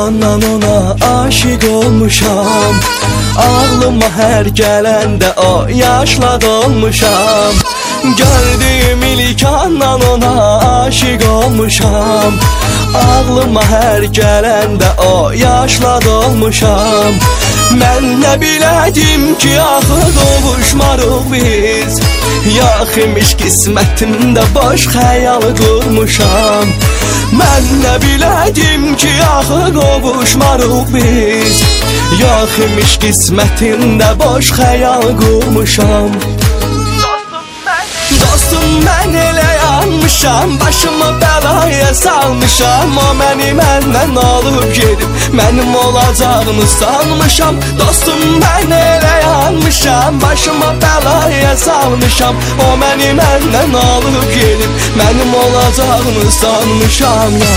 yandan ona aşık olmuşam. Ağlıma hər gələndə o yaşla dolmuşam. Gördüyüm ilk andan ona aşık olmuşam. Ağlıma hər gələndə o yaşla dolmuşam. Mən nə bilədim ki, axı qovuşmarıq biz. Yox imiş qismətimdə boş xəyal qurmuşam. Mən nə bilədim ki, axı qovuşmarıq biz. Yox imiş qismətimdə boş xəyal qurmuşam. Dostum mən elə yanmışam, başımı bəlaya salmışam. O məni məndən alıb gedib, mənim olacağını sanmışam. Dostum mən elə yanmışam, başımı bəlaya salmışam. O məni məndən alıb gedib, mənim olacağını sanmışam ya.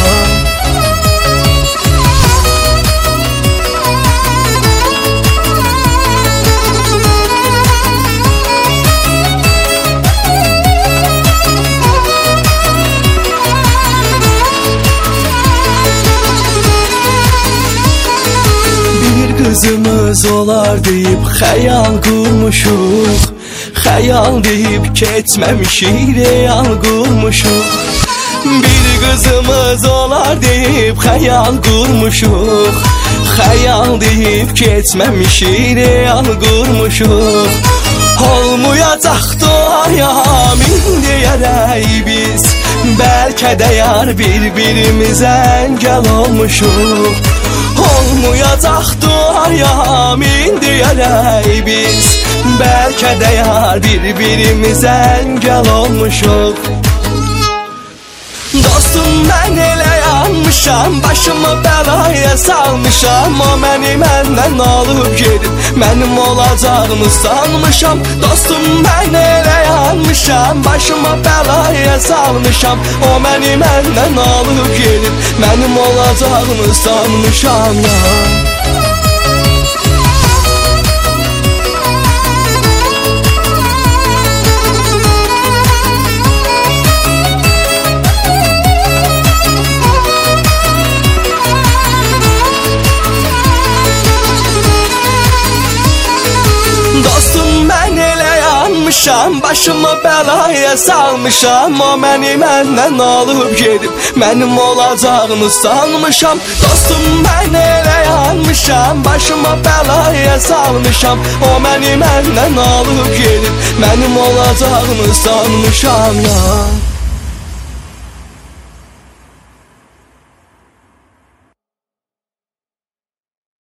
Qızımız olar deyib xəyal qurmuşuq. Xəyal deyib keçməmişik, real qurmuşuq. Bir qızımız olar deyib xəyal qurmuşuq. Xəyal deyib keçməmişik, real qurmuşuq. Olmayacaqdı ayam deyərək biz. Bəlkə də yar bir-birimizə əngəl olmuşuq. Olmayacaqdı ayam deyərək biz. Bəlkə də yar bir-birimizə əngəl olmuşuq. Dostum mən elə yanmışam, başımı bəlaya salmışam. O məni məndən alıb gedib, mənim olacağını sanmışam. Dostum mən elə yanmışam, başımı bəlaya salmışam. O məni məndən alıb gedib, mənim olacağını sanmışam ya. Dostum mən elə yanmışam, başımı bəlaya salmışam. O məni məndən alıb gedib, mənim olacağını sanmışam. Dostum mən elə yanmışam, başımı bəlaya salmışam. O məni məndən alıb gedib, mənim olacağını sanmışam ya.